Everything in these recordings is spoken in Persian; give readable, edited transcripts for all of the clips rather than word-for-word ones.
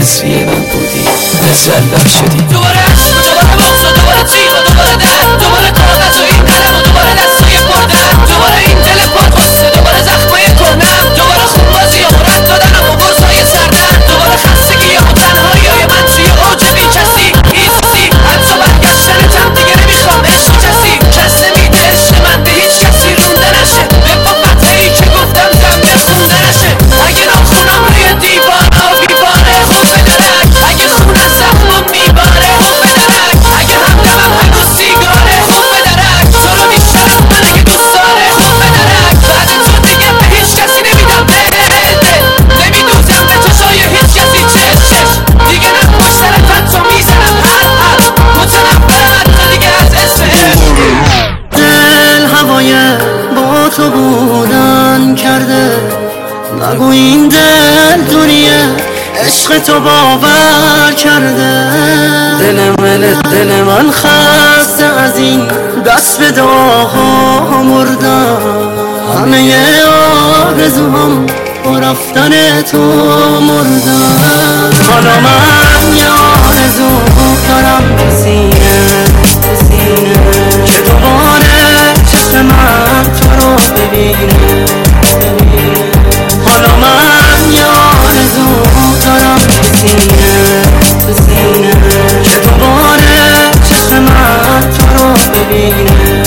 تصویه من بودی تسلا شدی. دوباره عشق و دوباره بغض و دوباره جیغ و دوباره درد، دوباره کاغذ و این قلم و دوباره دستای پردرد، دوباره این دل پرغصه، دوباره زخمای کهنم، دوباره خونبازی و رد دادنم و بازهای سردرد، دوباره خستگی و تنهایی من توی اوج بیکسی ایستی. حتی برگشتنتم دیگه نمیخوام عشق کسی کس نمیده عشق من به هیچ کسی رونده نشه. به فتحه‌ای که گفتم زمه خونده نشه. اگه ناخونم روی دیوار آبیباره خوب درک، اگه خونم زخمم میباره خوب درک، اگه همدمم هنوز سیگاره خوب درک، تو رو بیشتر از من اگه دوست داره خوب درک. بعد تو دیگه به هیچ کسی نمیدم دل، نمیدوزم به چشای هیچ کسی چش، دیگه نه پشت سر حتی میزنم هر متنفرم حتی دیگه از اسم دل هوای با تو بودن کرده، نگو این دل دنیه عشق تو باور کرده. دل من خسته از این دست به داغا مردم، همه آرزوام با رفتن تو مردم. حالا من یه آرزو دارم به سینه که دوباره چشم من تو رو ببینه. حالا من یه آرزو دارم به سینه که دوباره چشم من تو رو ببینه.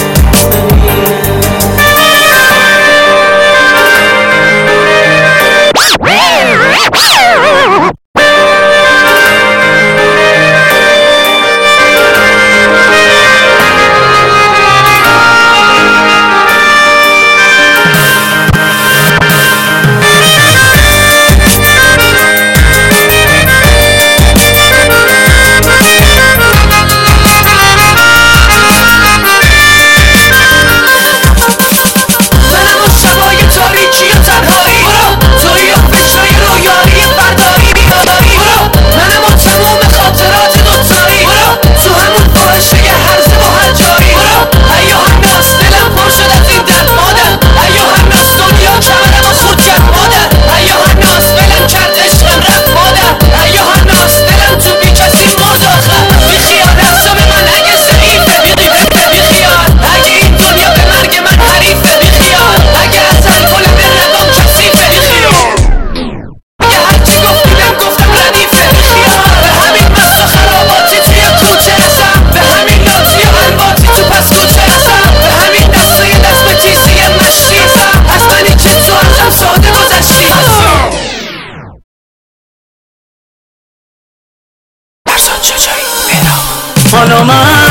حالا من